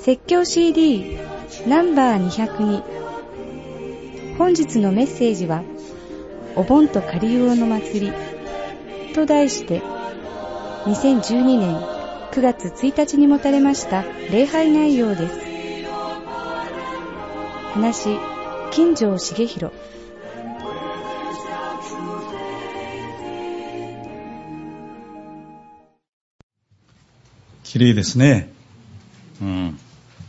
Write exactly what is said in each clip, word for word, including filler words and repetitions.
説教 シーディー ナンバーにひゃくに。本日のメッセージはお盆とカリウオの祭りと題して、にせんじゅうにねんくがつついたちに持たれました礼拝内容です。話、金城重弘。 きれいですね。うん。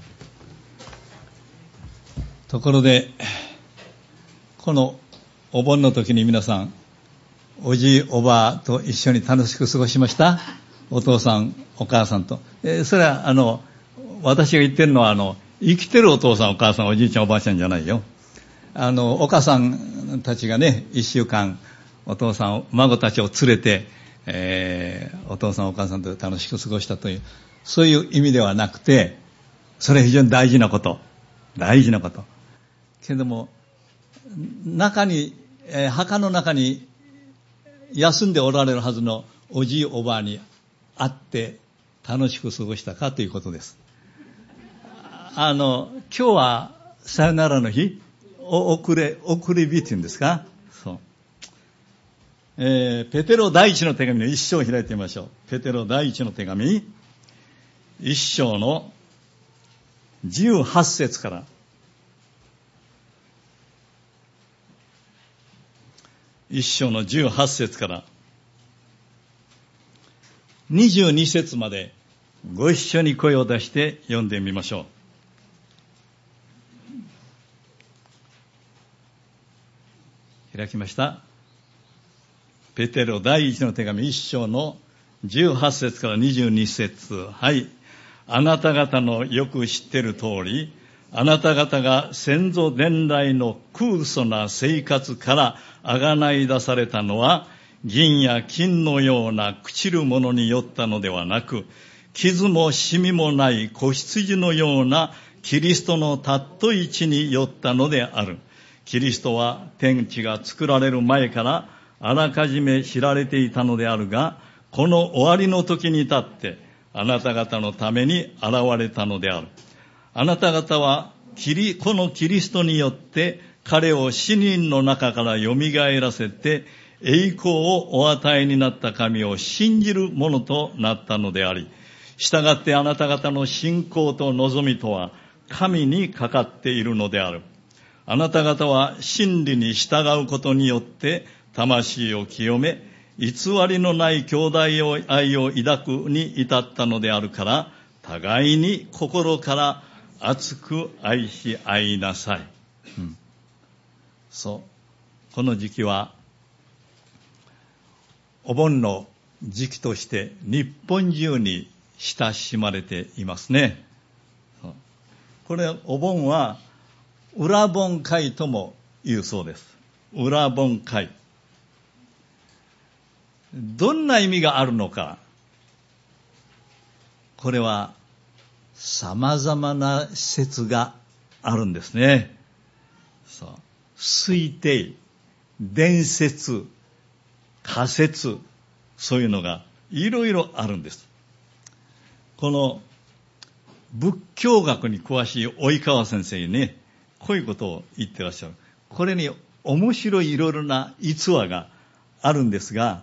ところで、このお盆の時に皆さん、おじいおばあと一緒に楽しく過ごしました？お父さんお母さんと、えー、それはあの私が言ってるのはあの生きてるお父さんお母さんおじいちゃんおばあちゃんじゃないよ。あのお母さんたちがね一週間お父さん孫たちを連れて、えー、お父さんお母さんと楽しく過ごしたという、そういう意味ではなくて、それは非常に大事なこと大事なことけども、中に、えー、墓の中に休んでおられるはずのおじいおばあに会って楽しく過ごしたかということです。あの今日はさよならの日、お遅れ遅れ日っていうんですか。そう、えー、ペテロ第一の手紙の一章を開いてみましょう。ペテロ第一の手紙一章のじゅうはち節から一章のじゅうはち節からにじゅうに節までご一緒に声を出して読んでみましょう。開きました。ペテロ第一の手紙一章のじゅうはち節からにじゅうに節。はい。あなた方のよく知っている通り、あなた方が先祖伝来の空疎な生活からあがない出されたのは、銀や金のような朽ちるものによったのではなく、傷もシミもない子羊のようなキリストのたっとい地によったのである。キリストは天地が作られる前からあらかじめ知られていたのであるが、この終わりの時に立ってあなた方のために現れたのである。あなた方はキリこのキリストによって彼を死人の中からよみがえらせて栄光をお与えになった神を信じるものとなったのであり、したがってあなた方の信仰と望みとは神にかかっているのである。あなた方は真理に従うことによって魂を清め、偽りのない兄弟愛を抱くに至ったのであるから、互いに心から熱く愛し合いなさい。うん、そう。この時期はお盆の時期として日本中に親しまれていますね。これお盆は裏盆会とも言うそうです。裏盆会。どんな意味があるのか、これは様々な説があるんですね。そう、推定、伝説、仮説、そういうのがいろいろあるんです。この仏教学に詳しい及川先生にね、こういうことを言ってらっしゃる。これに面白いいろいろな逸話があるんですが、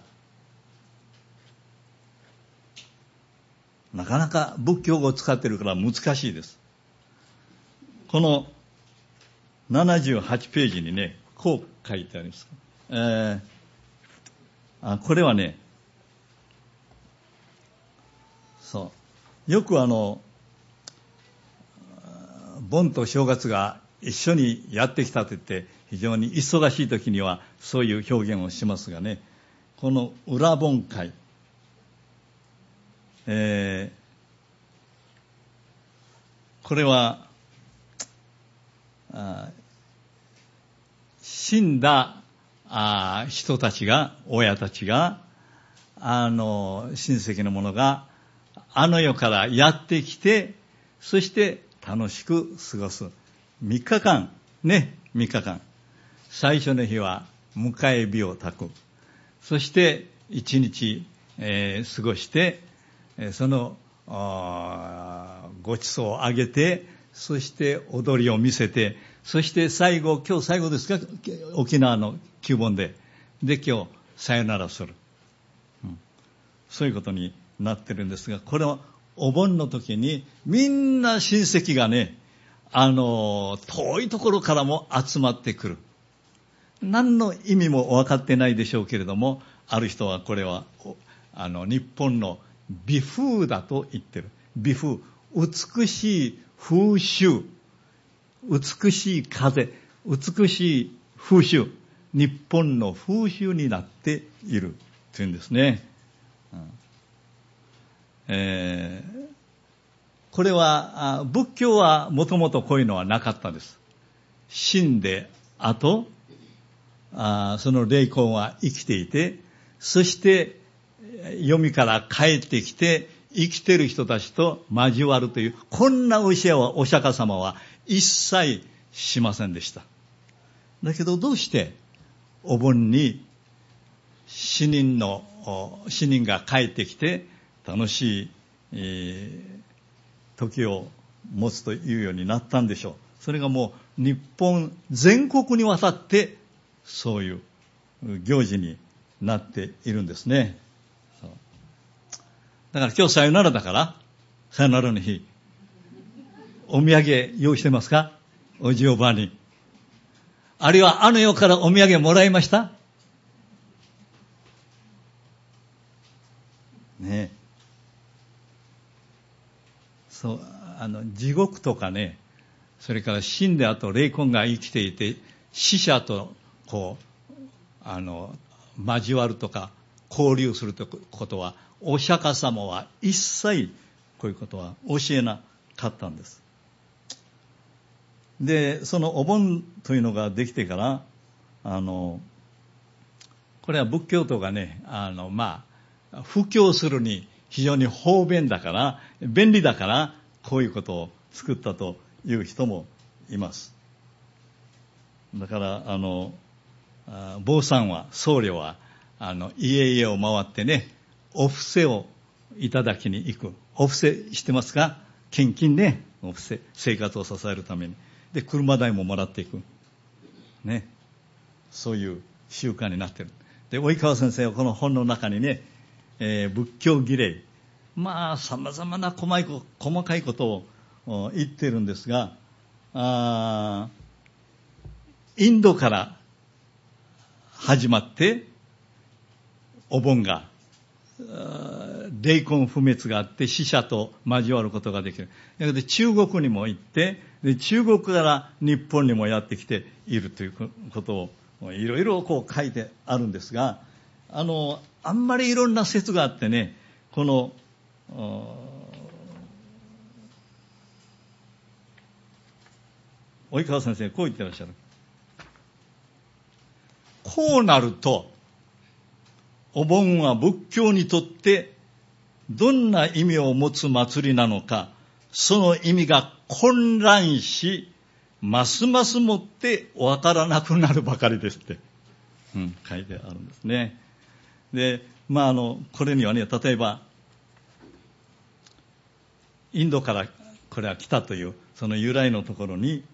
なかなか仏教語を使っているから難しいです。このななじゅうはちページにね、こう書いてあります。えー、あこれはね、そうよくあの盆と正月が一緒にやってきたと言って非常に忙しい時にはそういう表現をしますがね、この裏盆会、えー、これはあ死んだあ人たちが、親たちが、あの親戚の者があの世からやってきて、そして楽しく過ごすみっかかんね、みっかかん。最初の日は迎え火を焚く。そして一日、えー、過ごして、そのごちそうをあげて、そして踊りを見せて、そして最後、今日最後ですか、沖縄の旧盆で。で、今日、さよならする。うん、そういうことになってるんですが、これはお盆の時にみんな親戚がね、あの、遠いところからも集まってくる。何の意味も分かってないでしょうけれども、ある人はこれは、あの、日本の美風だと言ってる。美風。美しい風習。美しい風。美しい風習。日本の風習になっているというんですね。うんえー、これは、仏教はもともとこういうのはなかったです。死んで後、あその霊魂は生きていて、そして読みから帰ってきて生きている人たちと交わるという、こんな教えはお釈迦様は一切しませんでした。だけどどうしてお盆に死人の死人が帰ってきて楽しい、えー、時を持つというようになったんでしょう。それがもう日本全国にわたってそういう行事になっているんですね。そうだから今日さよならだから、さよならの日、お土産用意してますか？おじおばあに。あるいはあの世からお土産もらいました？ねえ。そう、あの、地獄とかね、それから死んで後霊魂が生きていて、死者とこう、あの、交わるとか、交流するということは、お釈迦様は一切こういうことは教えなかったんです。で、そのお盆というのができてから、あの、これは仏教徒がね、あの、まあ、布教するに非常に方便だから、便利だから、こういうことを作ったという人もいます。だから、あの、坊さんは、僧侶は、あの、家々を回ってね、お布施をいただきに行く。お布施してますか？献金ね、お布施、生活を支えるために。で、車代ももらっていく。ね。そういう習慣になっている。で、及川先生はこの本の中にね、えー、仏教儀礼、まあ、様々な細い細かいことを言っているんですが、あインドから始まってお盆が霊魂不滅があって死者と交わることができる。だけど中国にも行ってで中国から日本にもやってきているということをいろいろこう書いてあるんですが、あのあんまりいろんな説があってね、この及川先生こう言ってらっしゃる。こうなるとお盆は仏教にとってどんな意味を持つ祭りなのか、その意味が混乱し、ますますもってわからなくなるばかりですって、うん、書いてあるんですね。で、まああのこれにはね、例えばインドからこれは来たというその由来のところに、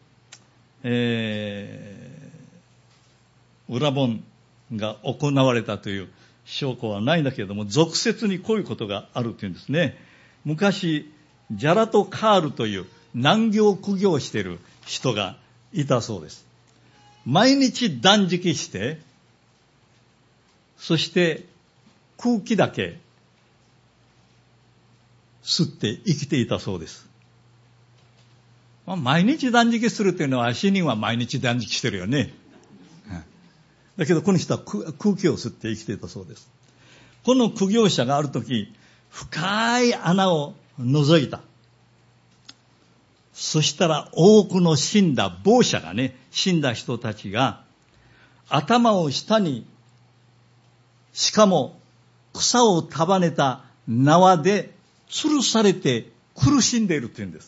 えー、裏盆が行われたという証拠はないんだけれども、俗説にこういうことがあるというんですね。昔ジャラト・カールという難行苦行している人がいたそうです。毎日断食して、そして空気だけ吸って生きていたそうです。まあ、毎日断食するというのは死人は毎日断食してるよね。だけどこの人は空気を吸って生きていたそうです。この苦行者があるとき、深い穴を覗いた。そしたら多くの死んだ亡者がね、死んだ人たちが頭を下に、しかも草を束ねた縄で吊るされて苦しんでいるというんです。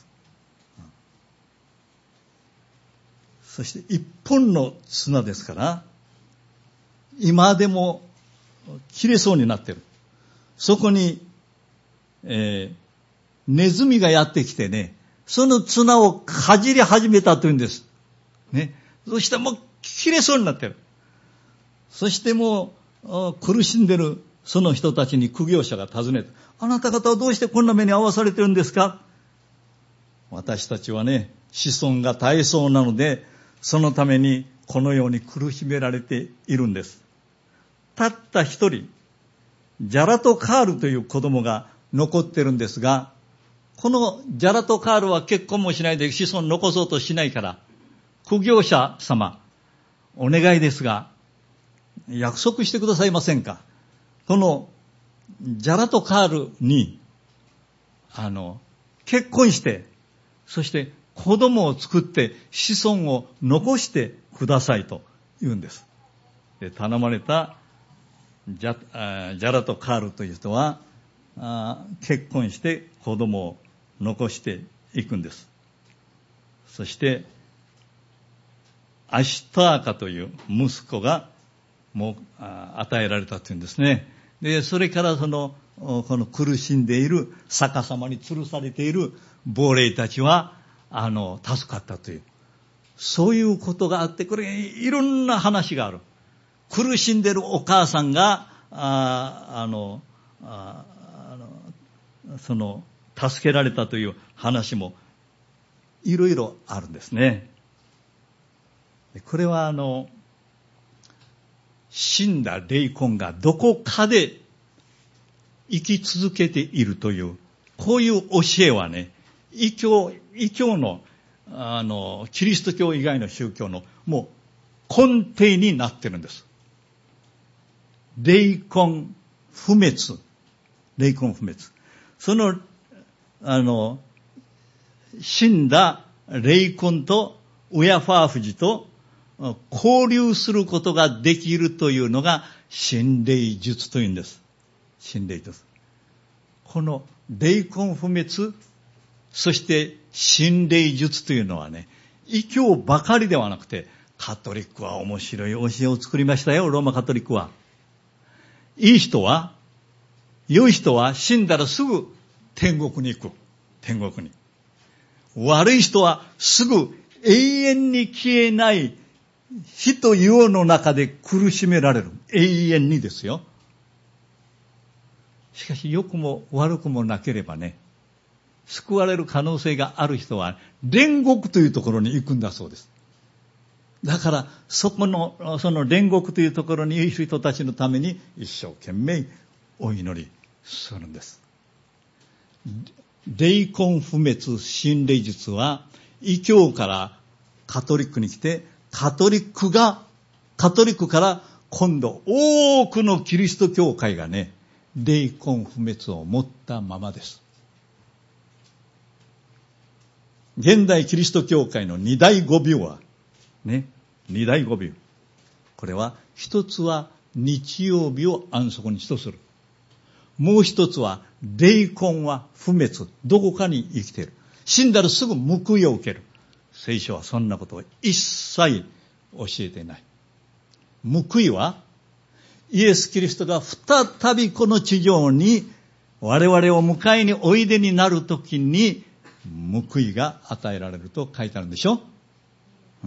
そして一本の綱ですから、今でも切れそうになっている。そこに、えー、 ネズミがやってきてね、その綱をかじり始めたというんです。ね。そしてもう切れそうになってる。そしてもう苦しんでるその人たちに苦行者が尋ねた。あなた方はどうしてこんな目に遭わされてるんですか？私たちはね、子孫が絶えそうなので、そのためにこのように苦しめられているんです。たった一人、ジャラトカールという子供が残ってるんですが、このジャラトカールは結婚もしないで子孫残そうとしないから、苦行者様、お願いですが、約束してくださいませんか？このジャラトカールに、あの、結婚して、そして子供を作って子孫を残してくださいと言うんです。で、頼まれたジャ、ジャラトカールという人は、あ結婚して子供を残していくんです。そして、アシターカという息子がもう与えられたというんですね。で、それからその、この苦しんでいる逆さまに吊るされている亡霊たちは、あの、助かったという。そういうことがあって、これ、いろんな話がある。苦しんでいるお母さんが、あ, あのああのその助けられたという話もいろいろあるんですね。これはあの死んだ霊魂がどこかで生き続けているというこういう教えはね、異教異教のあのキリスト教以外の宗教のもう根底になってるんです。霊魂不滅。霊魂不滅。その、あの、死んだ霊魂とウヤファーフジと交流することができるというのが心霊術というんです。心霊術。この霊魂不滅、そして心霊術というのはね、異教ばかりではなくて、カトリックは面白い教えを作りましたよ、ローマカトリックは。いい人は、良い人は死んだらすぐ天国に行く。天国に。悪い人はすぐ永遠に消えない火と硫黄の中で苦しめられる。永遠にですよ。しかし良くも悪くもなければね、救われる可能性がある人は煉獄というところに行くんだそうです。だから、そこの、その煉獄というところにいる人たちのために一生懸命お祈りするんです。霊魂不滅心霊術は、異教からカトリックに来て、カトリックが、カトリックから今度多くのキリスト教会がね、霊魂不滅を持ったままです。現代キリスト教会の二大語病は、ね、二大語病。これは、一つは日曜日を安息日とする。もう一つは、霊魂は不滅。どこかに生きている。死んだらすぐ報いを受ける。聖書はそんなことを一切教えていない。報いは、イエス・キリストが再びこの地上に我々を迎えにおいでになるときに報いが与えられると書いてあるんでしょ？うん、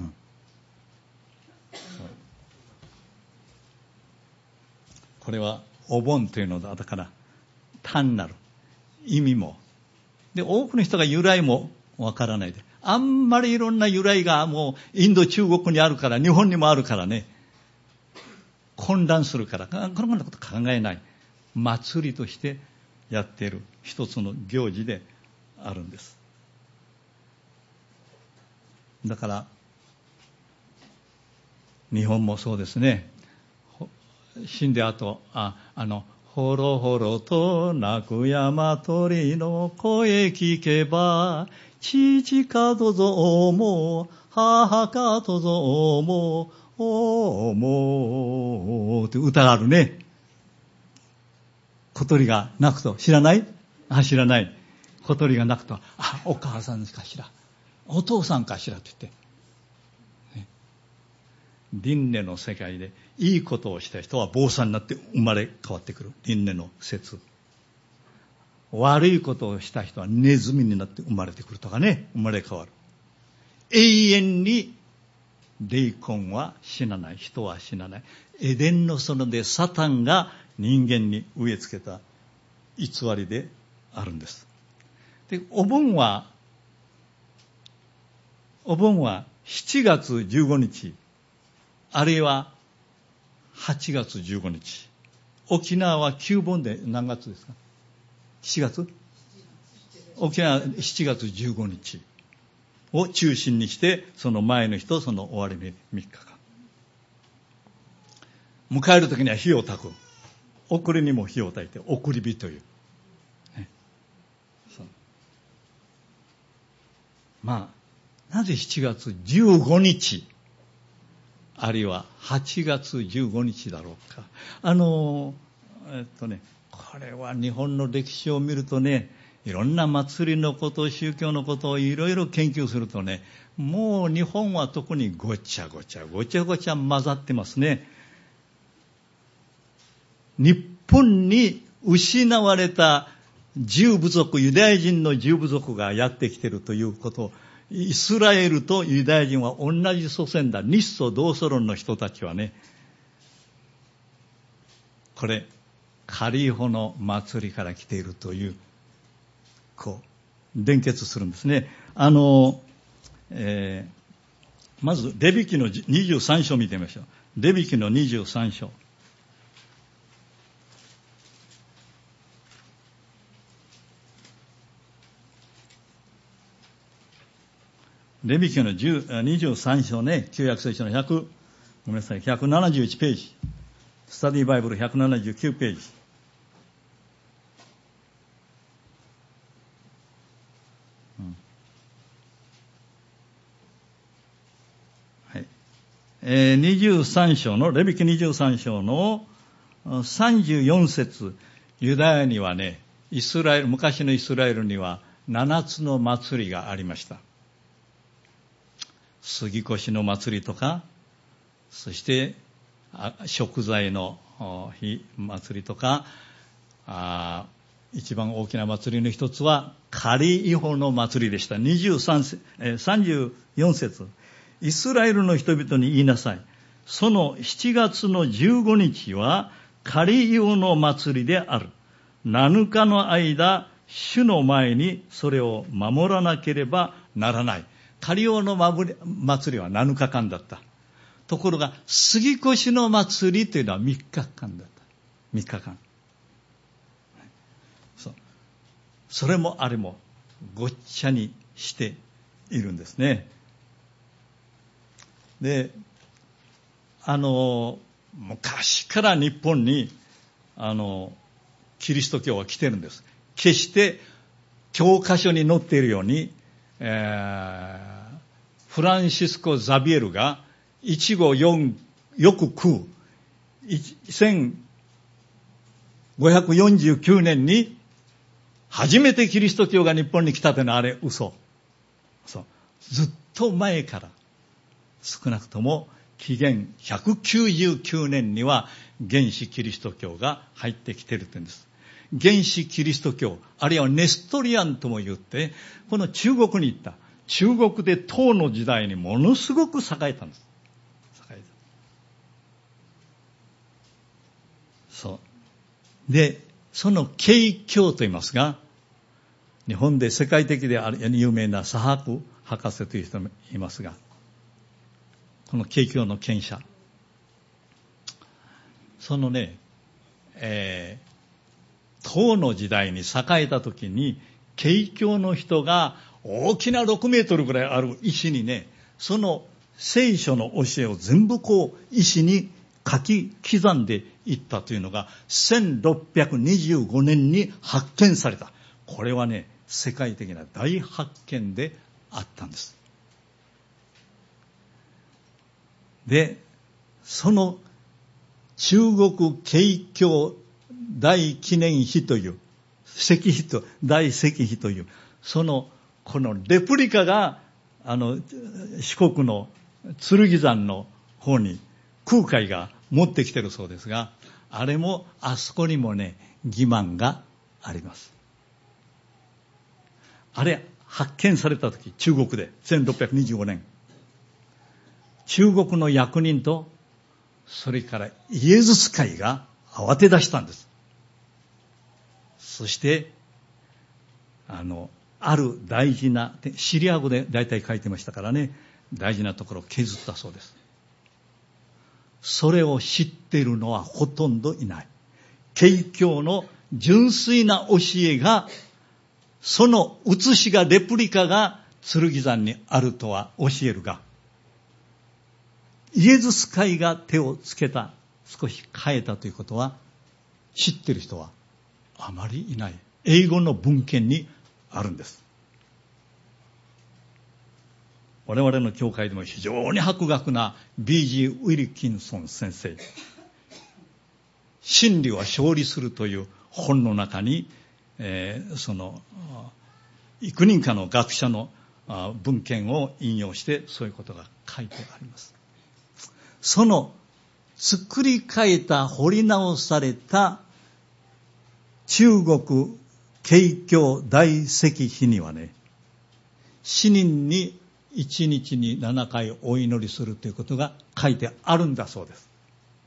これはお盆というのだから単なる意味もで多くの人が由来もわからないであんまりいろんな由来がもうインド中国にあるから日本にもあるからね混乱するからこんなこと考えない祭りとしてやっている一つの行事であるんです。だから日本もそうですね。死んであとああのほろほろと泣く山鳥の声聞けば父かとぞも母かとぞもおーもうって歌があるね。小鳥が鳴くと知らない？あ、知らない。小鳥が鳴くとあ、お母さんかしらお父さんかしらって言って、ね、輪廻の世界でいいことをした人は坊さんになって生まれ変わってくる輪廻の説。 悪いことをした人はネズミになって生まれてくるとかね、生まれ変わる。永遠に霊魂は死なない、人は死なない。エデンの園でサタンが人間に植え付けた偽りであるんです。で、お盆は、お盆はしちがつじゅうごにち、あるいははちがつじゅうごにち。沖縄は旧盆で何月ですか？しちがつ？沖縄しちがつじゅうごにちを中心にして、その前の日とその終わり目みっかかん。迎えるときには火を焚く。送りにも火を焚いて、送り火という。ね、そうまあ、なぜしちがつじゅうごにち、あるいははちがつじゅうごにちだろうか。あの、えっとね、これは日本の歴史を見るとね、いろんな祭りのこと、宗教のことをいろいろ研究するとね、もう日本は特にごちゃごちゃ、ごちゃごちゃ混ざってますね。日本に失われた十部族、ユダヤ人の十部族がやってきているということを、イスラエルとユダヤ人は同じ祖先だ。日祖同祖論の人たちはね、これ、カリホの祭りから来ているという、こう、連結するんですね。あの、えー、まず、レビ記のにじゅうさん章を見てみましょう。レビ記のにじゅうさん章。レビ記のにじゅうさん章ね、旧約聖書のひゃく、ごめんなさい、ひゃくななじゅういちページ。スタディバイブルひゃくななじゅうきゅうページ。うんはいえー、にじゅうさん章の、レビ記にじゅうさん章のさんじゅうよん節、ユダヤにはね、イスラエル、昔のイスラエルにはななつの祭りがありました。杉越の祭りとか、そして食材の日祭りとか、あ一番大きな祭りの一つはカリイホの祭りでした。にじゅうさん、さんじゅうよん節、イスラエルの人々に言いなさい。そのしちがつのじゅうごにちはカリイホの祭りである。なのかの間、主の前にそれを守らなければならない。カリイホの祭りはなのかかんだった。ところが、杉越の祭りというのはみっかかんだった。みっかかん。そう。それもあれもごっちゃにしているんですね。で、あの、昔から日本に、あの、キリスト教は来てるんです。決して教科書に載っているように、えーフランシスコ・ザビエルが一期四よく食うせんごひゃくよんじゅうきゅうねんに初めてキリスト教が日本に来たというのはあれ嘘。そう。ずっと前から少なくとも紀元ひゃくきゅうじゅうきゅうねんには原始キリスト教が入ってきているというんです。原始キリスト教、あるいはネストリアンとも言って、この中国に行った。中国で唐の時代にものすごく栄えたんです。栄えた。そう。で、その景教と言いますが、日本で世界的である有名な佐伯博士という人もいますが、この景教の権者。そのね、えー、唐の時代に栄えた時に、景教の人が大きなろくメートルぐらいある石にね、その聖書の教えを全部こう石に書き刻んでいったというのがせんろっぴゃくにじゅうごねんに発見された。これはね、世界的な大発見であったんです。で、その中国景教大記念碑という石碑と大石碑というそのこのレプリカがあの四国の剣山の方に空海が持ってきてるそうですが、あれもあそこにもね欺瞞があります。 あれ発見されたとき、中国でせんろっぴゃくにじゅうごねん、中国の役人とそれからイエズス会が慌て出したんです。そしてあのある大事なシリア語で大体書いてましたからね、大事なところを削ったそうです。それを知っているのはほとんどいない。景教の純粋な教えが、その写しがレプリカが剣山にあるとは教えるが、イエズス会が手をつけた、少し変えたということは知っている人はあまりいない。英語の文献にあるんです。我々の教会でも非常に博学な ビージー ウィルキンソン先生、真理は勝利するという本の中に、えー、その幾人かの学者の文献を引用してそういうことが書いてあります。その作り変えた、掘り直された中国景教大石碑にはね、死人に一日にななかいお祈りするということが書いてあるんだそうです。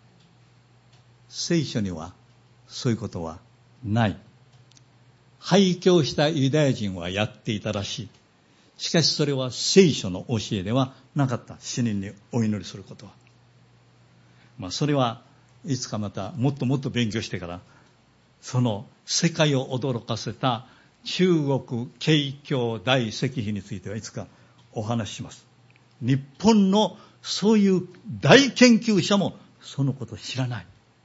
聖書にはそういうことはない。廃教したユダヤ人はやっていたらしい。しかしそれは聖書の教えではなかった。死人にお祈りすることは。まあそれはいつかまたもっともっと勉強してから、その世界を驚かせた中国景教大石碑についてはいつかお話しします。日本のそういう大研究者もそのことを知らない。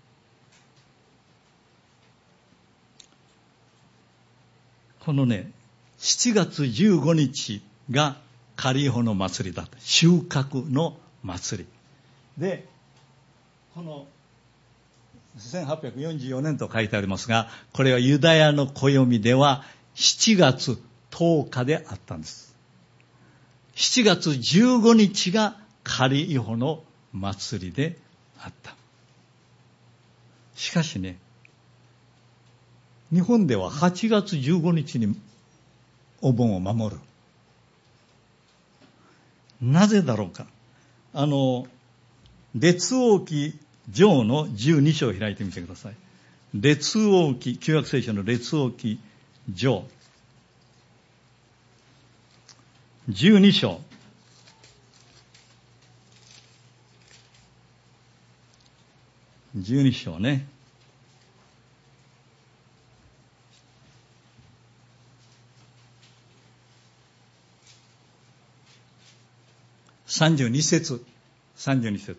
このね、しちがつじゅうごにちが仮穂の祭りだった。収穫の祭り。で、このせんはっぴゃくよんじゅうよねんと書いてありますが、これはユダヤの暦ではしちがつとおかであったんです。しちがつじゅうごにちが仮穂の祭りであった。しかしね、日本でははちがつじゅうごにちにお盆を守る。なぜだろうか。あの、列王記上のじゅうにしょうを開いてみてください。列王記、旧約聖書の列王記上。じゅうにしょう。じゅうにしょうね。さんじゅうにせつ。さんじゅうにせつ。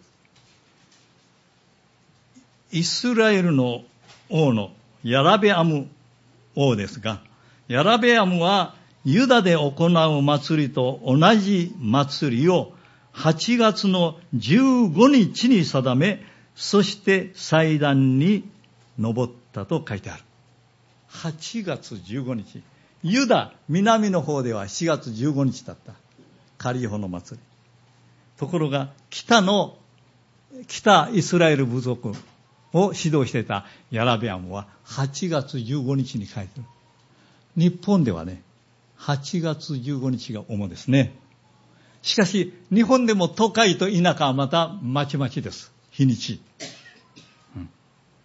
イスラエルの王のヤラベアム王ですが、ヤラベアムはユダで行う祭りと同じ祭りをはちがつのじゅうごにちに定め、そして祭壇に登ったと書いてある。はちがつじゅうごにち。ユダ、南の方ではしがつじゅうごにちだった。仮穂の祭り。ところが北の、北イスラエル部族を指導していたヤラベアムははちがつじゅうごにちに書いてある。日本ではね、はちがつじゅうごにちが主ですね。しかし、日本でも都会と田舎はまたまちまちです。日にち。うん、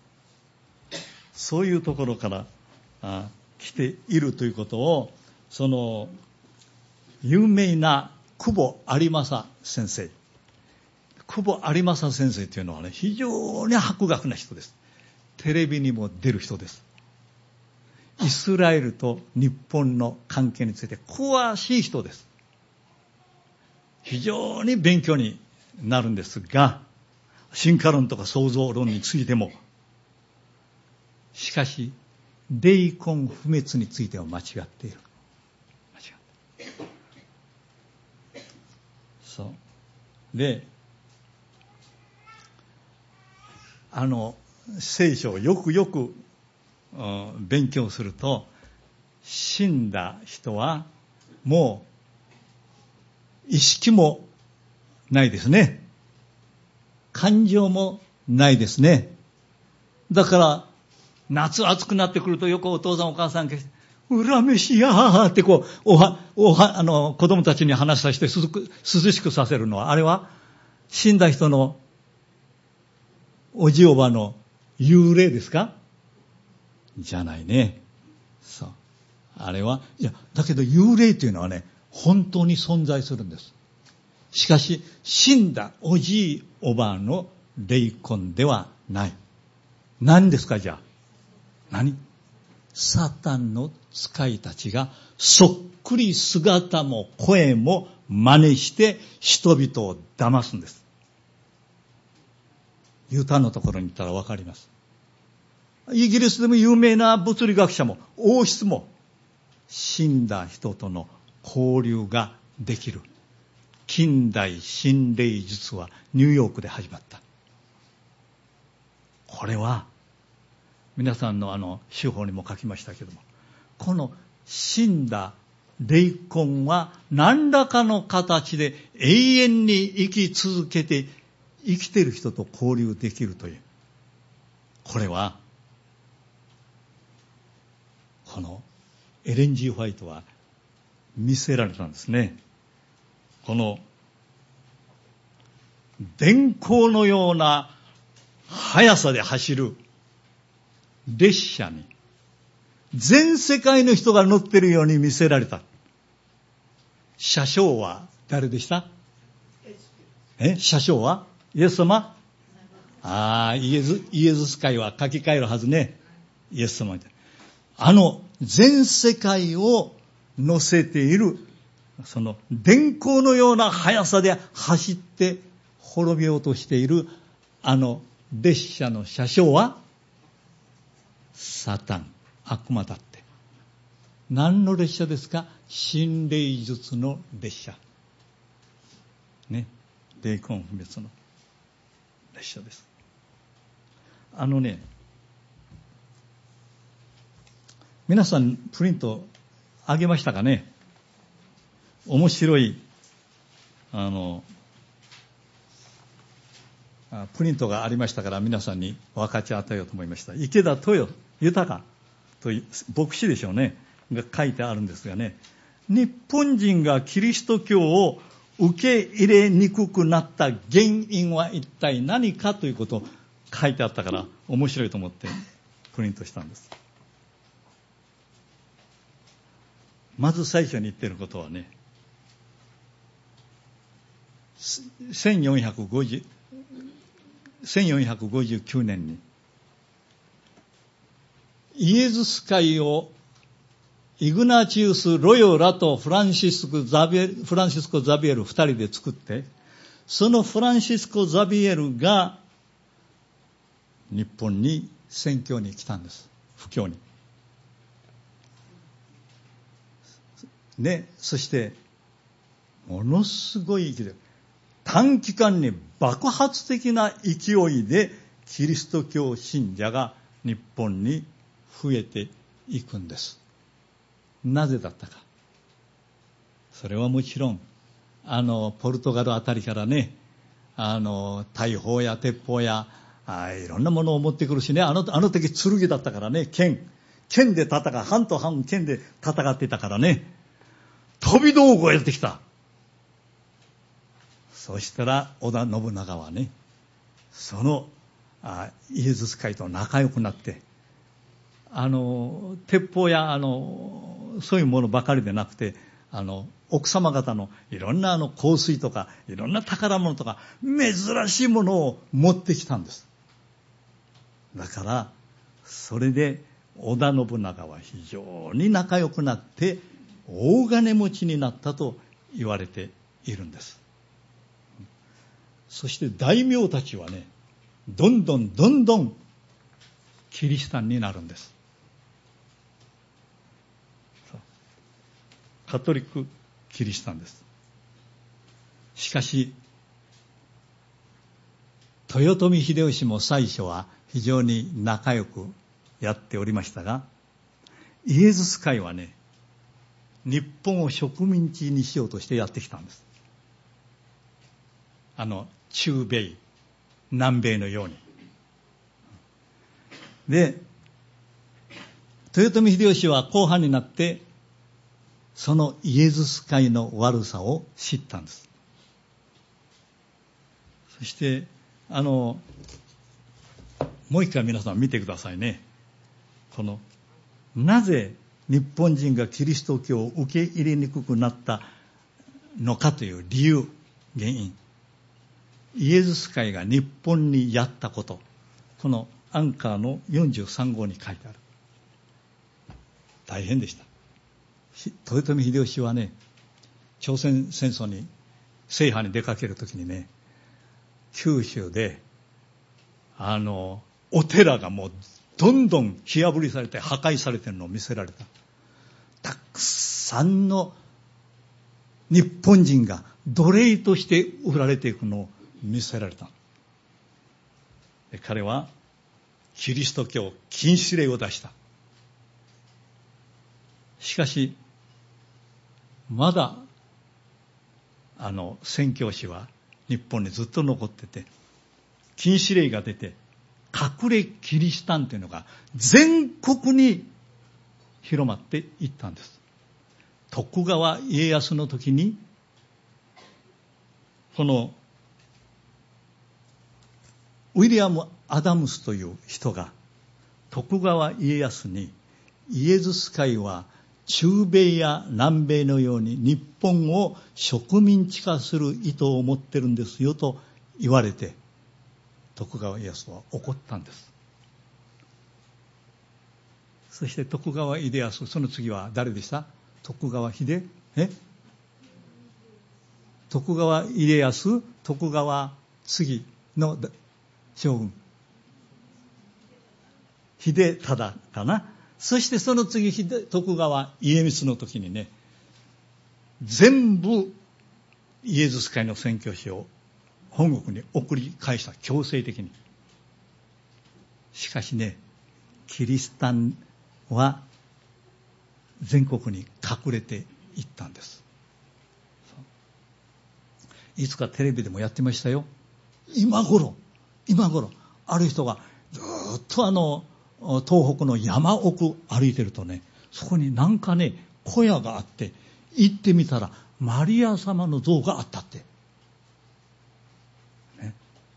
そういうところからあ来ているということを、その、有名な久保有正先生。久保有正先生というのはね、非常に博学な人です。テレビにも出る人です。イスラエルと日本の関係について詳しい人です。非常に勉強になるんですが、進化論とか創造論についても、しかし、霊魂不滅については間違っている。間違っている。そう。で、あの、聖書をよくよく勉強すると、死んだ人はもう意識もないですね。感情もないですね。だから夏暑くなってくるとよくお父さんお母さん裏飯やーってこう、おは、おは、あの、子供たちに話させて涼しくさせるのは、あれは死んだ人のおじおばの幽霊ですか？じゃないね。そう。あれは、いや、だけど幽霊というのはね、本当に存在するんです。しかし、死んだおじいおばの霊魂ではない。何ですか、じゃあ。何？サタンの使いたちがそっくり姿も声も真似して人々を騙すんです。ユタのところに行ったらわかります。イギリスでも有名な物理学者も王室も死んだ人との交流ができる近代心霊術はニューヨークで始まった。これは皆さんのあの手法にも書きましたけども、この死んだ霊魂は何らかの形で永遠に生き続けて生きている人と交流できるという、これはこのエレン・ジー・ホワイトは見せられたんですね。この電光のような速さで走る列車に全世界の人が乗っているように見せられた。車掌は誰でした？え車掌はイエス様？ああ、イエズ、イエズス会は書き換えるはずね。イエス様みたいな。あの全世界を乗せているその電光のような速さで走って滅びようとしているあの列車の車掌はサタン、悪魔だって。何の列車ですか？心霊術の列車ね、霊魂不滅の列車です。あのね、皆さんプリントあげましたかね？面白いあのプリントがありましたから、皆さんに分かち与えようと思いました。池田豊豊という牧師でしょうねが書いてあるんですがね、日本人がキリスト教を受け入れにくくなった原因は一体何かということを書いてあったから面白いと思ってプリントしたんです。まず最初に言っていることはね、せんよんひゃくごじゅうせんよんひゃくごじゅうきゅうねんにイエズス会をイグナチウス・ロヨラとフランシスコ・ザビエル、フランシスコ・ザビエルふたりで作って、そのフランシスコ・ザビエルが日本に宣教に来たんです。布教にね。そしてものすごい勢い、短期間に爆発的な勢いでキリスト教信者が日本に増えていくんです。なぜだったか。それはもちろんあのポルトガルあたりからね、あの大砲や鉄砲やあいろんなものを持ってくるしね、あのあの時剣だったからね、剣剣で戦う、半と半剣で戦ってたからね、飛び道具をやってきた。そしたら織田信長はね、そのあイエズス会と仲良くなって、あの鉄砲やあのそういうものばかりでなくて、あの奥様方のいろんなあの香水とかいろんな宝物とか珍しいものを持ってきたんです。だからそれで織田信長は非常に仲良くなって大金持ちになったと言われているんです。そして大名たちはね、どんどんどんどんキリシタンになるんです。カトリックキリシタンです。しかし豊臣秀吉も最初は非常に仲良くやっておりましたが、イエズス会はね、日本を植民地にしようとしてやってきたんです。あの中米南米のように。で豊臣秀吉は後半になってそのイエズス会の悪さを知ったんです。そしてあのもう一回皆さん見てくださいね。このなぜ日本人がキリスト教を受け入れにくくなったのかという理由、原因、イエズス会が日本にやったこと、このアンカーのよんじゅうさん号に書いてある。大変でした。豊臣秀吉はね、朝鮮戦争に制覇に出かけるときにね、九州であのお寺がもうどんどん火あぶりされて破壊されてるのを見せられた。たくさんの日本人が奴隷として売られていくのを見せられた。で彼はキリスト教禁止令を出した。しかしまだあの宣教師は日本にずっと残ってて、禁止令が出て隠れキリシタンというのが全国に広まっていったんです。徳川家康の時にこのウィリアム・アダムスという人が徳川家康にイエズス会は中米や南米のように日本を植民地化する意図を持ってるんですよと言われて、徳川家康は怒ったんです。そして徳川家康、その次は誰でした？徳川秀え徳川家康、徳川次の将軍秀忠かな。そしてその次秀徳川家光の時にね、全部イエズス会の宣教師を本国に送り返した、強制的に。しかしね、キリシタンは全国に隠れていったんです。いつかテレビでもやってましたよ。今頃今頃ある人がずっとあの東北の山奥歩いてるとね、そこになんかね小屋があって、行ってみたらマリア様の像があったって、ね、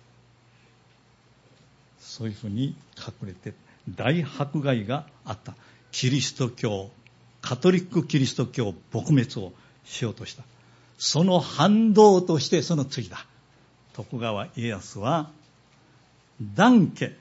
そういうふうに隠れて大迫害があった。キリスト教、カトリックキリスト教撲滅をしようとした。その反動としてその次だ。徳川家康は団家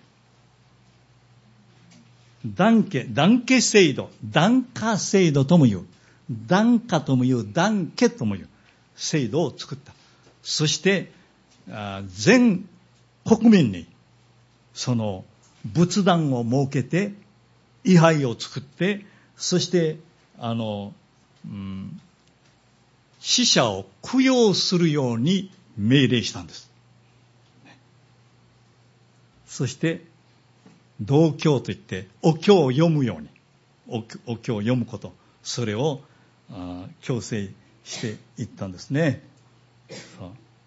団家団家制度、檀家制度とも言う、檀家とも言う、団家とも言う制度を作った。そして全国民にその仏壇を設けて位牌を作って、そしてあの、うん、死者を供養するように命令したんです。そして道教といってお経を読むように、お, お経を読むこと、それをあ強制していったんですね。そう、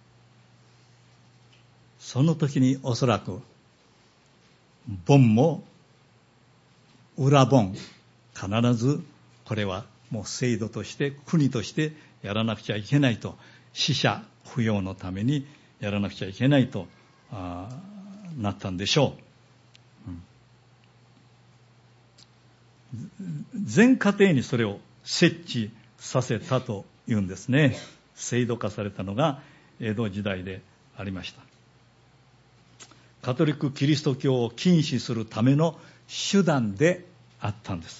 その時におそらく盆も裏盆、必ずこれはもう制度として国としてやらなくちゃいけないと、死者供養のためにやらなくちゃいけないとあなったんでしょう。全家庭にそれを設置させたというんですね。制度化されたのが江戸時代でありました。カトリックキリスト教を禁止するための手段であったんです。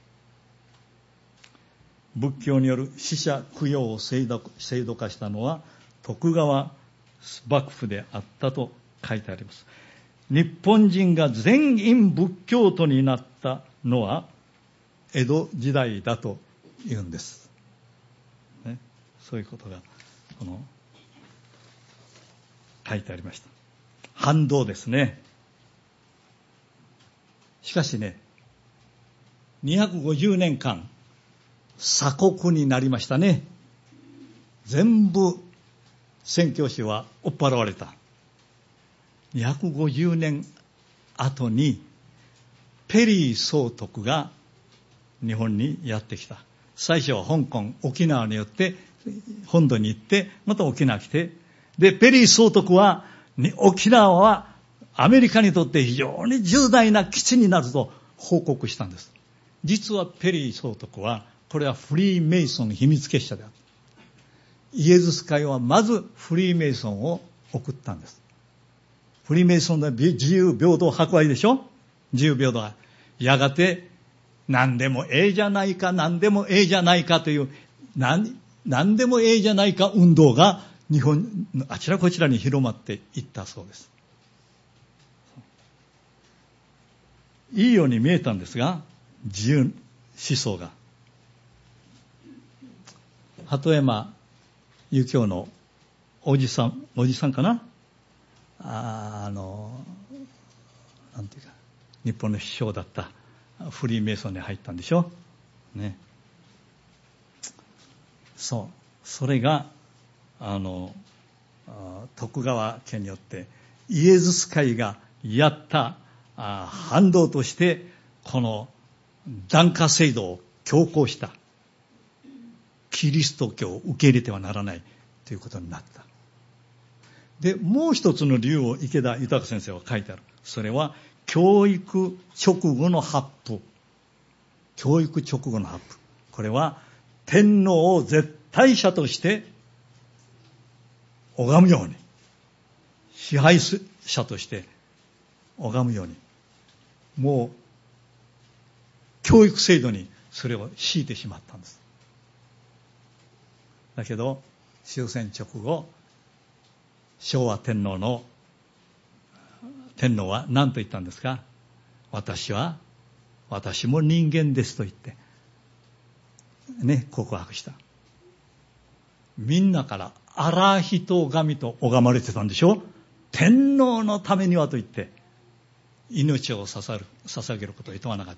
仏教による死者供養を制度、制度化したのは徳川幕府であったと書いてあります。日本人が全員仏教徒になったのは江戸時代だというんです、ね、そういうことがこの書いてありました。反動ですね。しかしね、にひゃくごじゅうねんかん鎖国になりましたね。全部宣教師は追っ払われた。にひゃくごじゅうねん後にペリー総督が日本にやってきた。最初は香港、沖縄によって本土に行って、また沖縄来て、で、ペリー総督は、沖縄はアメリカにとって非常に重大な基地になると報告したんです。実はペリー総督は、これはフリーメイソン秘密結社である。イエズス会はまずフリーメイソンを送ったんです。フリーメイソンで自由平等博愛でしょ。自由平等は。やがて、何でもええじゃないか、何でもええじゃないかという、何、何でもええじゃないか運動が日本のあちらこちらに広まっていったそうです。いいように見えたんですが、自由思想が。鳩山由紀夫のおじさん、おじさんかな、あ, あの、なんていうか、日本の首相だったフリーメイソンに入ったんでしょ。ね。そう。それが、あの、徳川家によってイエズス会がやったあ反動として、この檀家制度を強行した。キリスト教を受け入れてはならないということになった。で、もう一つの理由を池田豊先生は書いてある。それは、教育直後の発布。教育直後の発布。これは、天皇を絶対者として拝むように、支配者として拝むように、もう、教育制度にそれを敷いてしまったんです。だけど、終戦直後、昭和天皇の、天皇は何と言ったんですか？私は、私も人間ですと言って、ね、告白した。みんなから、荒人神と拝まれてたんでしょ？天皇のためにはと言って、命を捧る、捧げることを厭わなかった。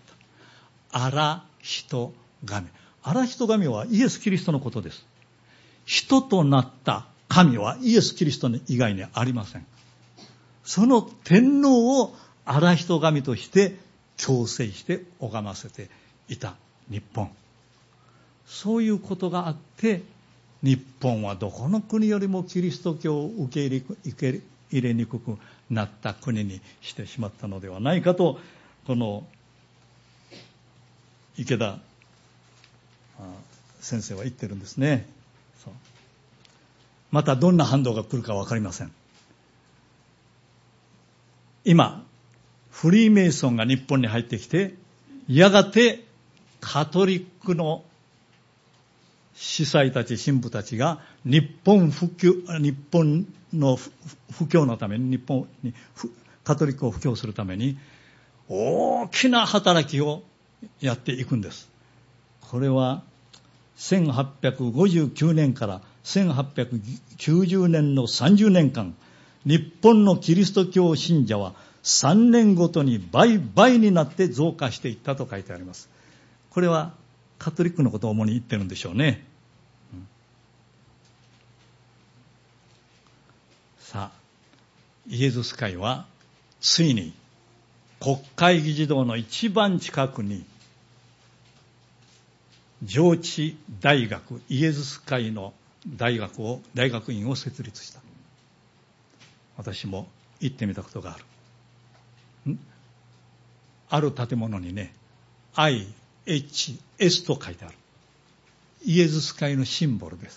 荒人神。荒人神はイエス・キリストのことです。人となった神はイエス・キリスト以外にありません。その天皇を荒人神として強制して拝ませていた日本。そういうことがあって、日本はどこの国よりもキリスト教を受け入れ、受け入れにくくなった国にしてしまったのではないかと、この池田先生は言ってるんですね。そう。またどんな反動が来るか分かりません。今、フリーメイソンが日本に入ってきて、やがてカトリックの司祭たち、神父たちが日本普及、日本の布教のために、日本にカトリックを布教するために、大きな働きをやっていくんです。これはせんはっぴゃくごじゅうきゅうねんからせんはっぴゃくきゅうじゅうねんのさんじゅうねんかん、日本のキリスト教信者はさんねんごとに倍々になって増加していったと書いてあります。これはカトリックのことを主に言ってるんでしょうね。うん、さあ、イエズス会はついに国会議事堂の一番近くに上智大学、イエズス会の大学を、大学院を設立した。私も行ってみたことがある。んある建物にね、アイエイチエス と書いてある。イエズス会のシンボルです。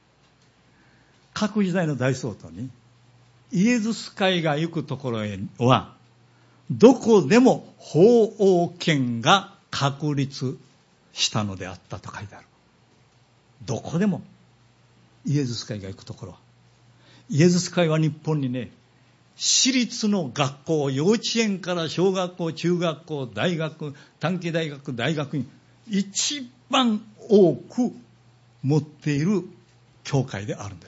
各時代の大総統に、イエズス会が行くところへは、どこでも法王権が確立したのであったと書いてある。どこでもイエズス会が行くところは。イエズス会は日本にね、私立の学校、幼稚園から小学校、中学校、大学、短期大学、大学院、一番多く持っている教会であるんです。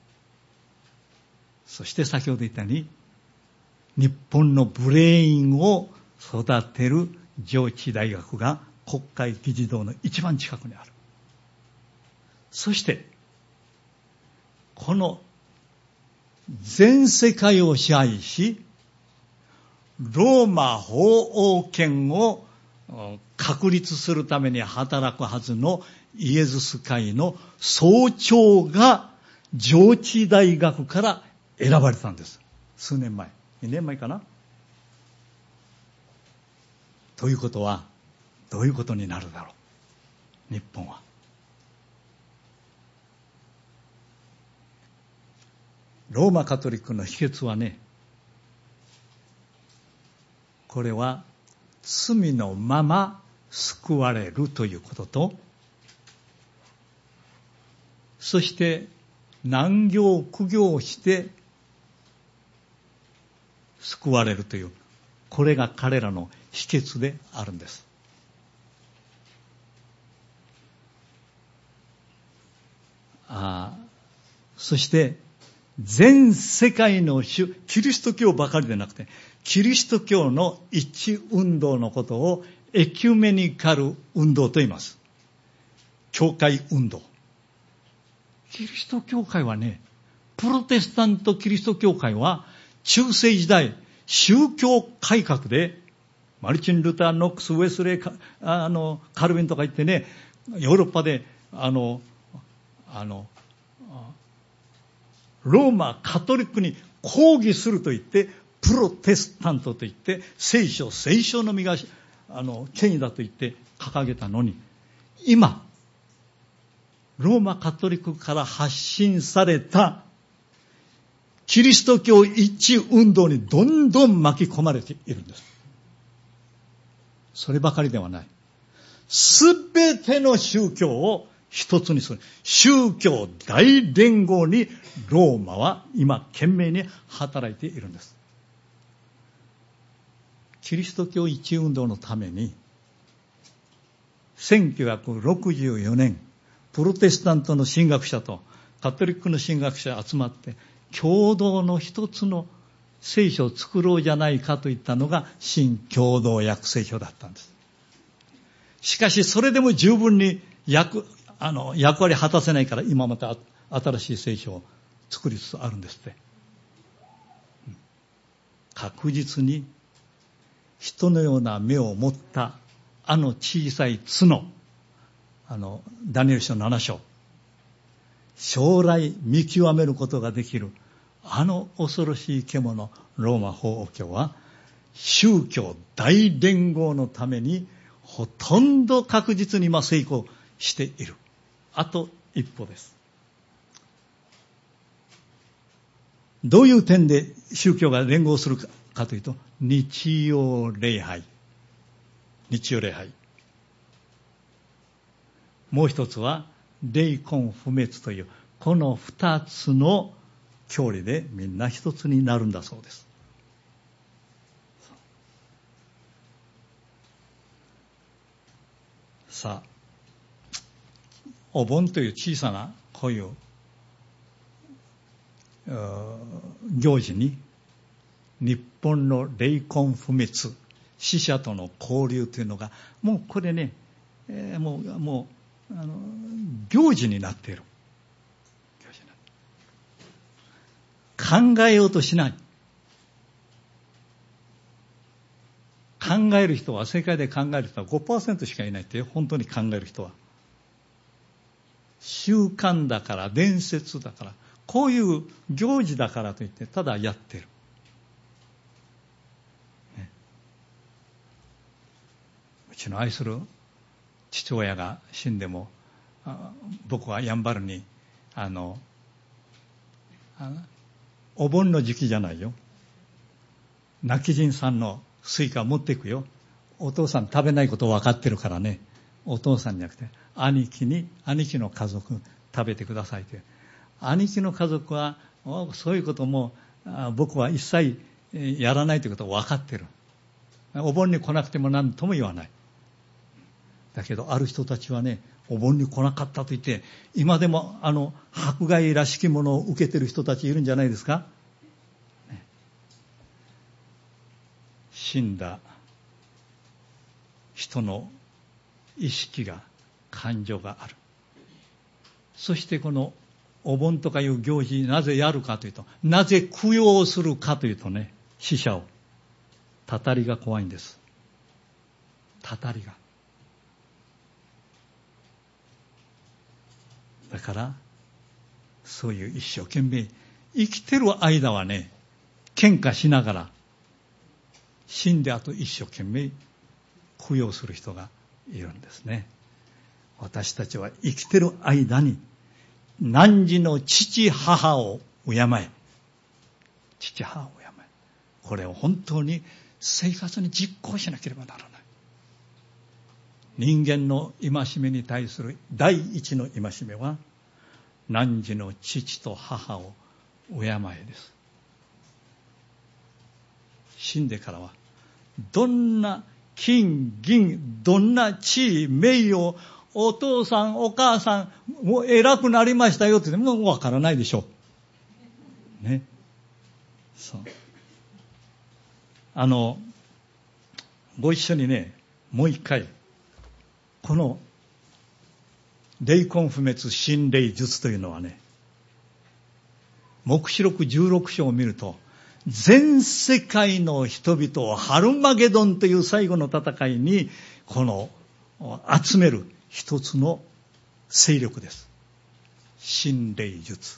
そして先ほど言ったように、日本のブレインを育てる上智大学が国会議事堂の一番近くにある。そして、この全世界を支配し、ローマ法王権を確立するために働くはずのイエズス会の総長が上智大学から選ばれたんです。数年前、にねんまえかな。ということはどういうことになるだろう。日本はローマカトリックの秘訣はね、これは罪のまま救われるということと、そして難行苦行して救われるという、これが彼らの秘訣であるんです。ああ、そして全世界の主、キリスト教ばかりでなくて、キリスト教の一致運動のことをエキュメニカル運動と言います。教会運動。キリスト教会はね、プロテスタントキリスト教会は中世時代、宗教改革で、マルチン・ルター、ノックス、ウェスレー、あのカルビンとか言ってね、ヨーロッパであのあのローマカトリックに抗議すると言って、プロテスタントと言って聖書、聖書のみがあの権威だと言って掲げたのに、今ローマカトリックから発信されたキリスト教一致運動にどんどん巻き込まれているんです。そればかりではない。すべての宗教を一つにする宗教大連合にローマは今懸命に働いているんです。キリスト教一致運動のためにせんきゅうひゃくろくじゅうよねん、プロテスタントの神学者とカトリックの神学者が集まって共同の一つの聖書を作ろうじゃないかといったのが新共同訳聖書だったんです。しかしそれでも十分に役あの役割果たせないから、今また新しい聖書を作りつつあるんですって。確実に人のような目を持ったあの小さい角、あのダニエル書なな章、将来見極めることができるあの恐ろしい獣ローマ法王教は宗教大連合のためにほとんど確実に今成功している。あと一歩です。どういう点で宗教が連合するかというと、日曜礼拝、日曜礼拝。もう一つは霊魂不滅という、この二つの教理でみんな一つになるんだそうです。さあ、お盆という小さなこういう行事に日本の霊魂不滅、死者との交流というのがもうこれね、えー、もうもうあの行事になっている。行事になっている。考えようとしない。考える人は、世界で考える人は ごパーセント しかいないって、本当に考える人は。習慣だから、伝説だから、こういう行事だからといってただやってる、ね、うちの愛する父親が死んでも、僕はやんばるにあのあのお盆の時期じゃないよ、泣き人さんのスイカ持っていくよ。お父さん食べないこと分かってるからね、お父さんじゃなくて兄貴に、兄貴の家族食べてくださいって。兄貴の家族はそういうことも僕は一切やらないということを分かってる。お盆に来なくても何とも言わない。だけどある人たちはね、お盆に来なかったと言って今でもあの迫害らしきものを受けている人たちいるんじゃないですか、ね、死んだ人の意識が、感情がある。そしてこのお盆とかいう行事なぜやるかというと、なぜ供養するかというとね、死者をたたりが怖いんです。 たたりが。だからそういう一生懸命生きてる間はね、喧嘩しながら、死んであと一生懸命供養する人がいるんですね。私たちは生きてる間に汝の父母を敬え、父母を敬え、これを本当に生活に実行しなければならない。人間の戒めに対する第一の戒めは、汝の父と母を敬えです。死んでからはどんな金銀、どんな地位名誉、お父さんお母さんもう偉くなりましたよってもうわからないでしょうね。そう、あのご一緒にね、もう一回この霊根不滅心霊術というのはね、黙示録じゅうろく章を見ると、全世界の人々をハルマゲドンという最後の戦いにこの集める一つの勢力です。心霊術。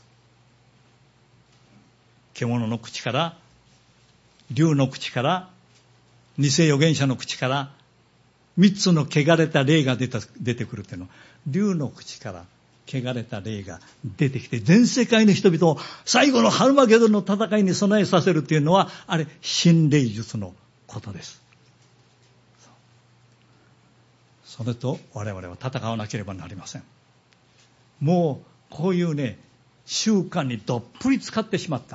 獣の口から、竜の口から、偽預言者の口から三つの汚れた霊が出た出てくるというのは、竜の口から汚れた霊が出てきて、全世界の人々を最後のハルマゲドンの戦いに備えさせるというのは、あれ心霊術のことです。それと我々は戦わなければなりません。もうこういうね、習慣にどっぷり使ってしまった。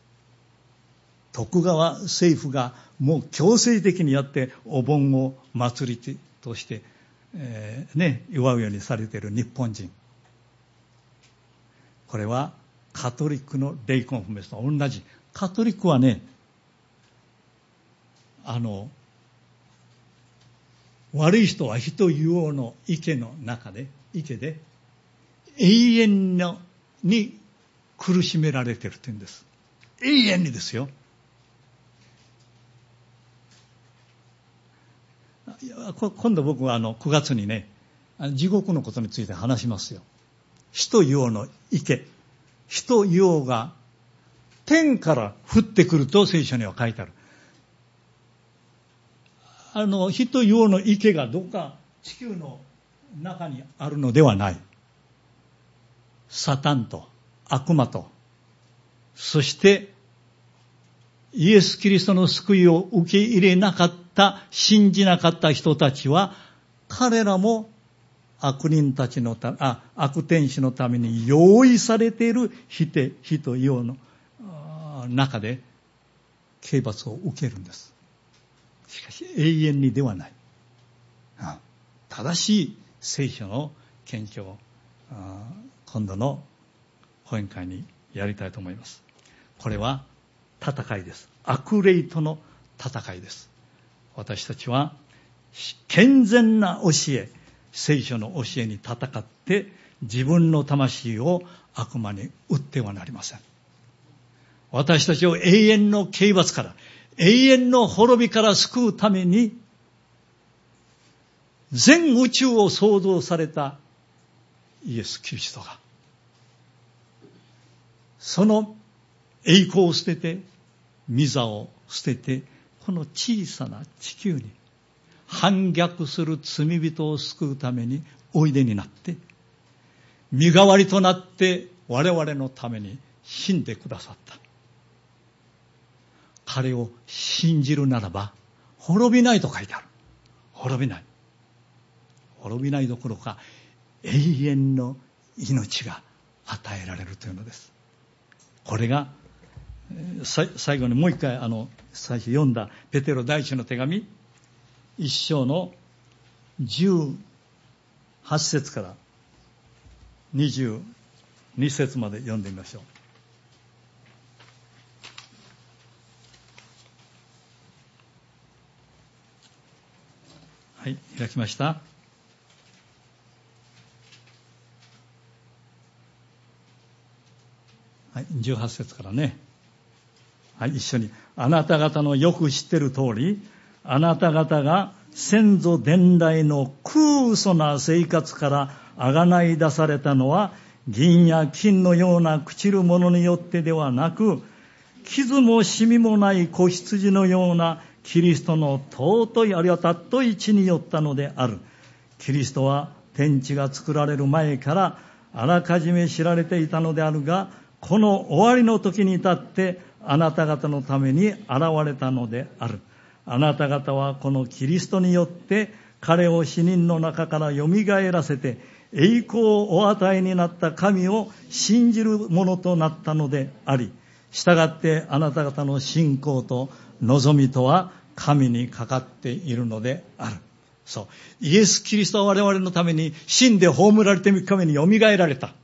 徳川政府がもう強制的にやってお盆を祭りとして、えー、ね、祝うようにされている日本人。これはカトリックの霊根不滅と同じ。カトリックはね、あの悪い人は人言おうの池の中で、池で永遠のに苦しめられているというんです。永遠にですよ。今度僕はあのくがつにね、地獄のことについて話しますよ。火と硫黄の池、火と硫黄が天から降ってくると聖書には書いてある。あの火と硫黄の池がどこか地球の中にあるのではない。サタンと悪魔と、そしてイエス・キリストの救いを受け入れなかった、信じなかった人たちは、彼らも悪人たちのたあ悪天使のために用意されている火と硫黄の中で刑罰を受けるんです。しかし永遠にではない。正しい聖書の検証を今度の講演会にやりたいと思います。これは戦いです。悪霊との戦いです。私たちは健全な教え、聖書の教えに戦って自分の魂を悪魔に売ってはなりません。私たちを永遠の刑罰から、永遠の滅びから救うために、全宇宙を創造されたイエス・キリストが、その栄光を捨てて、御座を捨てて、この小さな地球に反逆する罪人を救うためにおいでになって、身代わりとなって我々のために死んでくださった。彼を信じるならば滅びないと書いてある。滅びない。滅びないどころか永遠の命が与えられるというのです。これが最後にもう一回あの最初読んだペテロ第一の手紙一章のじゅうはち節からにじゅうに節まで読んでみましょう。はい、開きました。はい、じゅうはち節からね。はい、一緒に。あなた方のよく知っている通り、あなた方が先祖伝来の空疎な生活からあがない出されたのは、銀や金のような朽ちるものによってではなく、傷もシミもない子羊のようなキリストの尊いあるいは尊い血によったのである。キリストは天地が作られる前からあらかじめ知られていたのであるが、この終わりの時に至ってあなた方のために現れたのである。あなた方はこのキリストによって彼を死人の中からよみがえらせて栄光をお与えになった神を信じるものとなったのであり、したがってあなた方の信仰と望みとは神にかかっているのである。そう、イエス・キリストは我々のために死んで葬られてみっかめによみがえられた。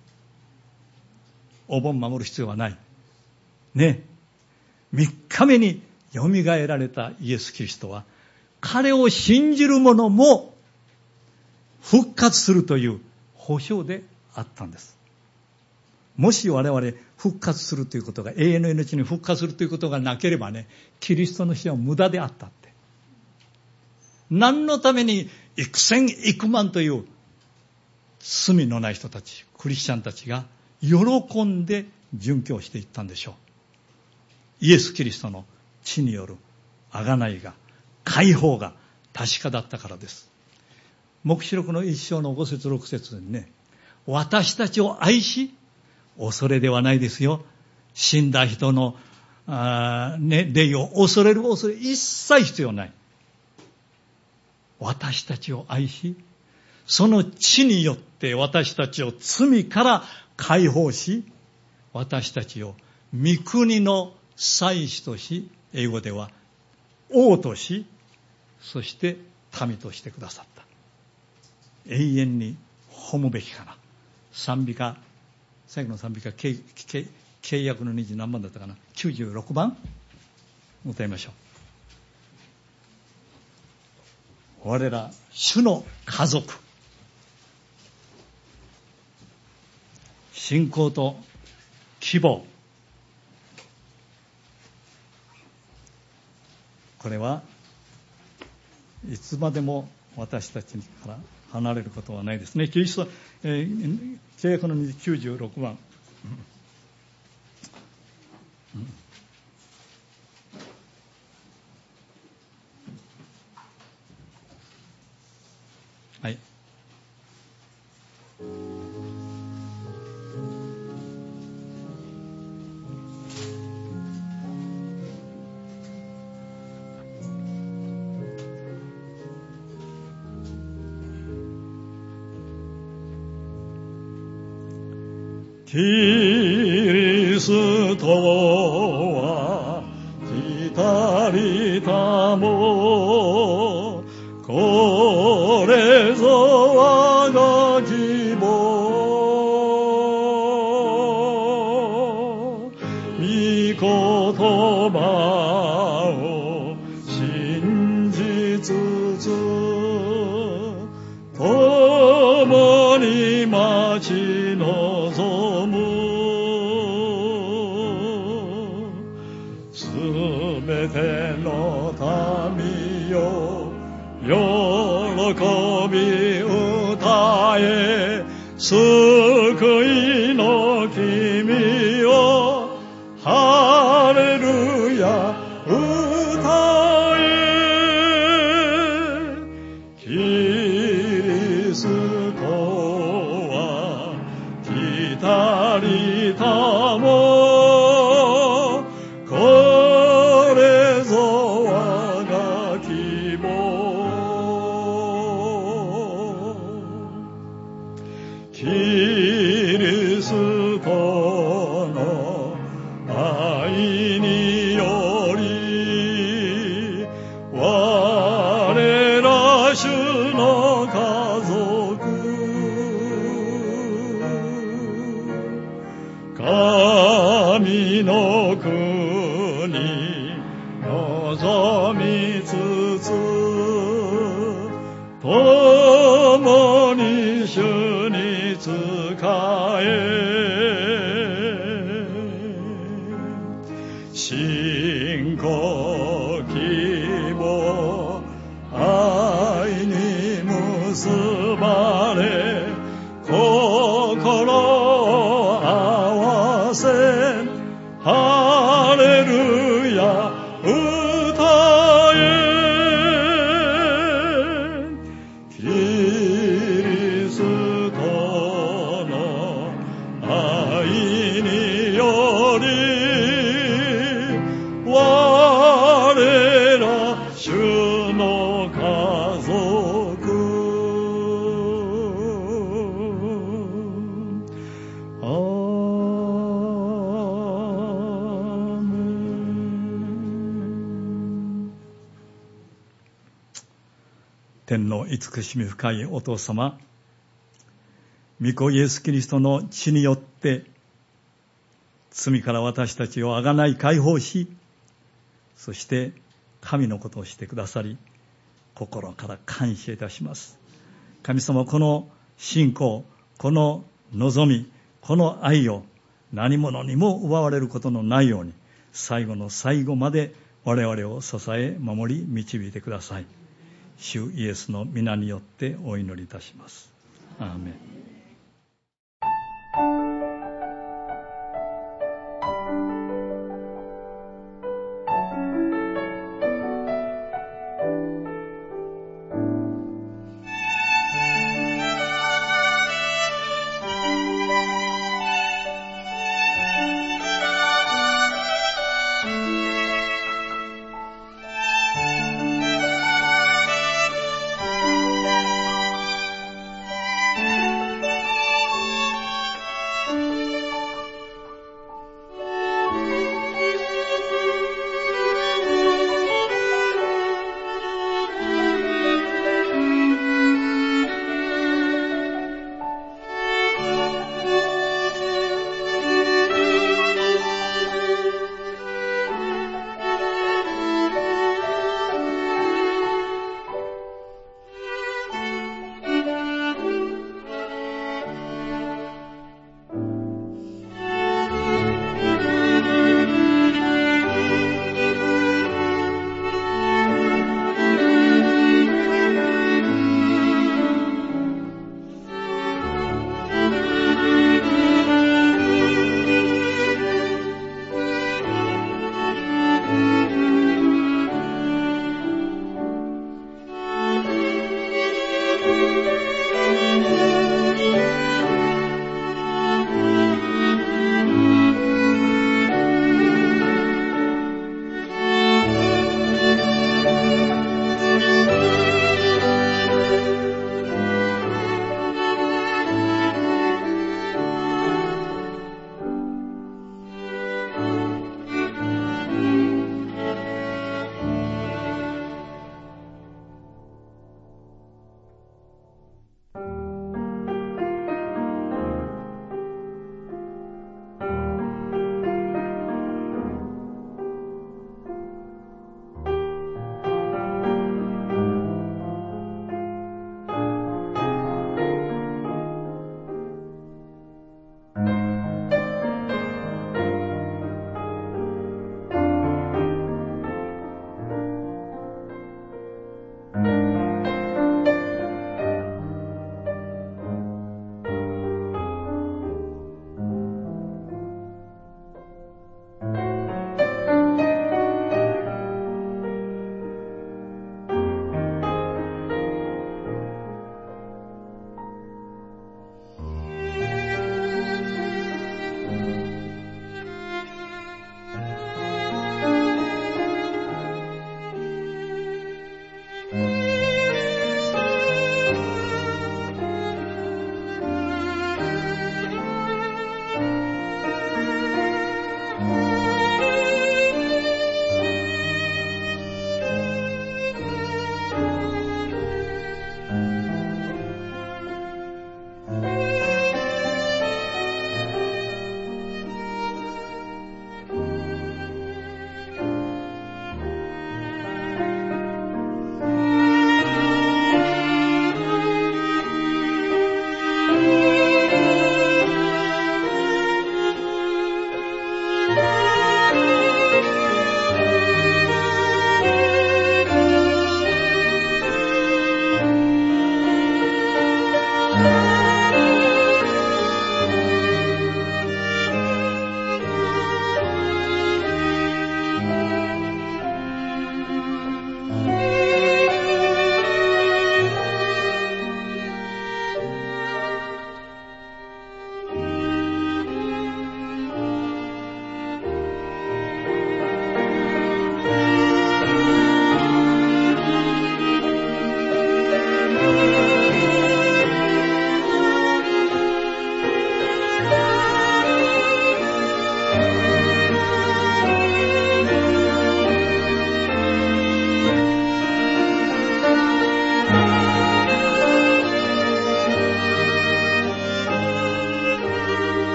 お盆守る必要はないね。みっかめによみがえられたイエス・キリストは、彼を信じる者も復活するという保証であったんです。もし我々復活するということが、永遠の命に復活するということがなければね、キリストの死は無駄であったって。何のために幾千幾万という罪のない人たち、クリスチャンたちが喜んで殉教していったんでしょう。イエス・キリストの血による贖いが、解放が確かだったからです。黙示録の一章の五節六節にね、私たちを愛し、恐れではないですよ。死んだ人のあ、ね、霊を恐れる恐れ一切必要ない。私たちを愛し、その血によって私たちを罪から解放し、私たちを御国の祭司とし、英語では王とし、そして民としてくださった。永遠に褒むべきかな。賛美歌、最後の賛美歌、契, 契, 契約の虹何番だったかな、きゅうじゅうろくばん歌いましょう。我ら主の家族、信仰と希望、これはいつまでも私たちから離れることはないですね。キリスト、えー、契約の虹きゅうじゅうろくばん、うんうん、はい。キリストは来たりたも、これぞ我が希望、御言葉を信じつつ、共に待ち望む、すべての民よ喜び歌え、救いの君をハレルヤ歌え、キリストは来たりたも、これぞ我が希望、キリストの愛により、我ら主の家族、神の国望みつつ、共に主に仕え、信仰希望心合わせハレルヤ歌え、キリストの愛により我ら主の家族、アーメン。天の慈しみ深いお父様、御子イエスキリストの血によって罪から私たちをあがない解放し、そして神のことをしてくださり、心から感謝いたします。神様、この信仰、この望み、この愛を何者にも奪われることのないように、最後の最後まで我々を支え守り導いてください。主イエスの皆によってお祈りいたします。アーメン。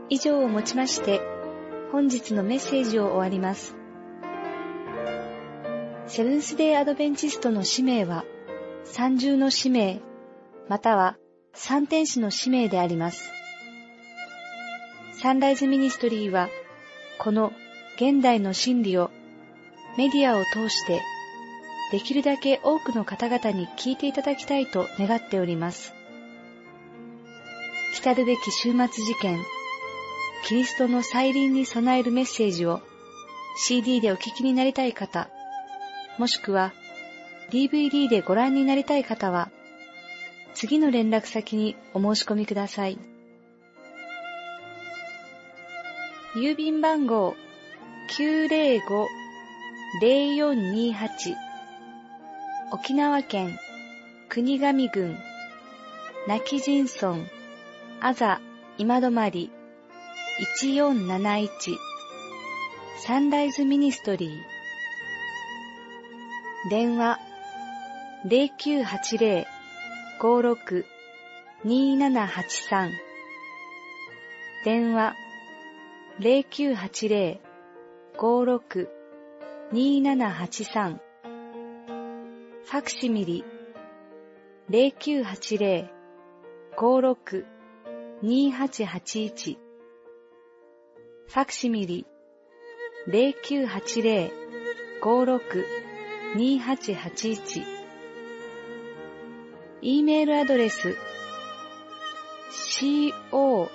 以上をもちまして、本日のメッセージを終わります。セブンスデーアドベンチストの使命は、三重の使命、または三天使の使命であります。サンライズミニストリーは、この現代の真理をメディアを通して、できるだけ多くの方々に聞いていただきたいと願っております。来るべき終末事件、キリストの再臨に備えるメッセージを シーディー でお聞きになりたい方、もしくは ディーブイディー でご覧になりたい方は、次の連絡先にお申し込みください。郵便番号 きゅうぜろご ぜろよんにはち 沖縄県国頭郡今帰仁村あざ今泊いちよんなないちサンライズミニストリー電話 ゼロきゅうはちゼロ ごろく にななはちさん 電話 ゼロきゅうはちゼロ ごろく にななはちさん ファクシミリ ゼロきゅうはちゼロ ごろく にはちはちいち ファクシミリ ゼロきゅうはちゼロ ごろく にはちはちいち E メールアドレス コン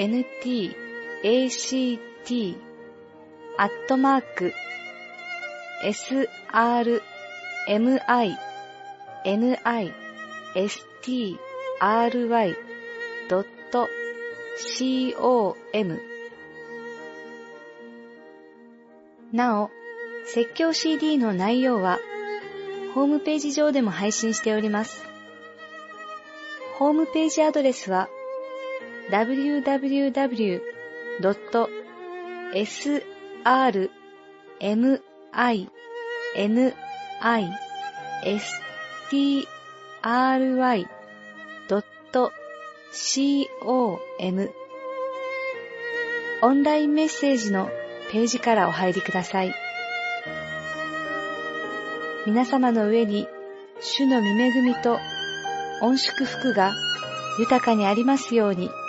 タクト アットマーク エスアールエムアイエヌアイエスティーアールワイ ドット コム なお、説教 シーディー の内容はホームページ上でも配信しております。ホームページアドレスは ダブリューダブリューダブリュー ドット エスアールエムアイエヌアイエスティーアールワイ ドット コム オンラインメッセージのページからお入りください。皆様の上に主の御恵みと御祝福が豊かにありますように。